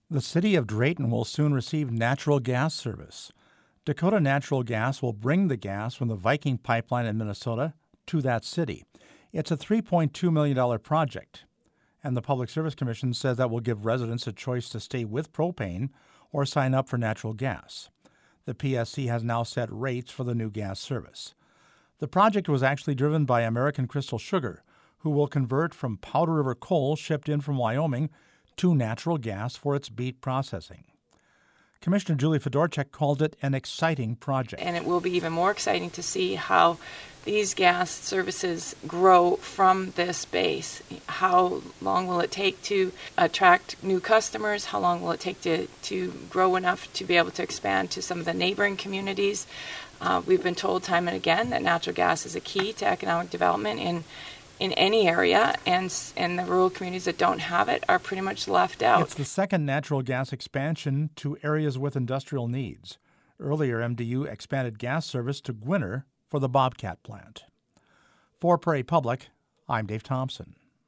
The city of Drayton will soon receive natural gas service. Dakota Natural Gas will bring the gas from the Viking pipeline in Minnesota to that city. It's a $3.2 million project, and the Public Service Commission says that will give residents a choice to stay with propane or sign up for natural gas. The PSC has now set rates for the new gas service. The project was actually driven by American Crystal Sugar, who will convert from Powder River coal shipped in from Wyoming to natural gas for its beet processing. Commissioner Julie Fedorchak called it an exciting project. And it will be even more exciting to see how these gas services grow from this base. How long will it take to attract new customers? How long will it take to grow enough to be able to expand to some of the neighboring communities? We've been told time and again that natural gas is a key to economic development in any area, and the rural communities that don't have it are pretty much left out. It's the second natural gas expansion to areas with industrial needs. Earlier, MDU expanded gas service to Gwinner for the Bobcat plant. For Prairie Public, I'm Dave Thompson.